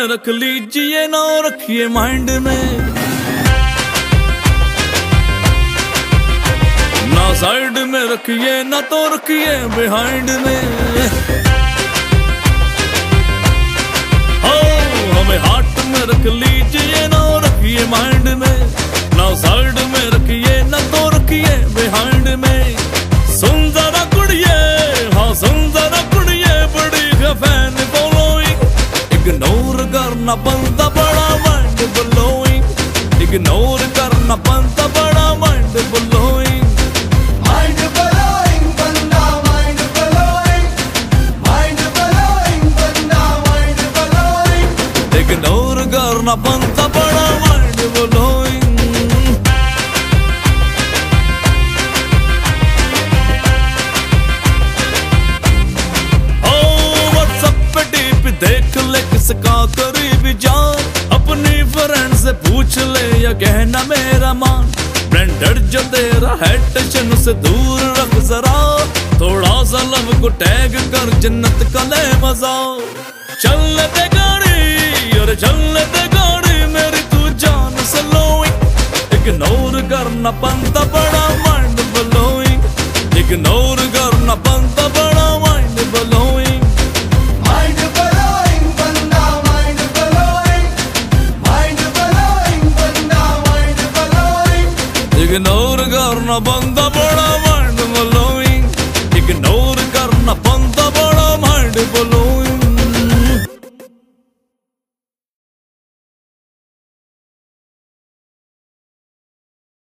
रख लीजिए ना रखिए माइंड में, ना साइड में रखिए ना तो रखिए बिहाइंड में। हो हमें हार्ट में रख लीजिए ना रखिए माइंड में, ना साइड में रखिए ना तो रखिए बिहाइंड में। सुंदर कुड़िए हाँ सुंदर कुड़िए बड़ी फैन फॉलोइंग, इग्नोर करना बनता बड़ा माइंड ब्लोइंग, इग्नोर करना बनता बड़ा माइंड ब्लोइंग। माइंड ब्लोइंग बंदा माइंड ब्लोइंग, माइंड ब्लोइंग बंदा माइंड ब्लोइंग, इग्नोर करना बनता बड़ा माइंड ब्लोइंग। देख ले किसका करीबी जान, अपनी फ्रेंड से पूछ ले या कहना मेरा मान। ब्रांडेड जो तेरा है टेंशन से दूर रख जरा, थोड़ा सा लव को टैग कर जन्नत का ले मजा। चल दे गाड़ी और चल दे गाड़ी मेरी तू जान स्लोइंग, इग्नोर करना बनता बड़ा माइंड ब्लोइंग, इग्नोर करना बनता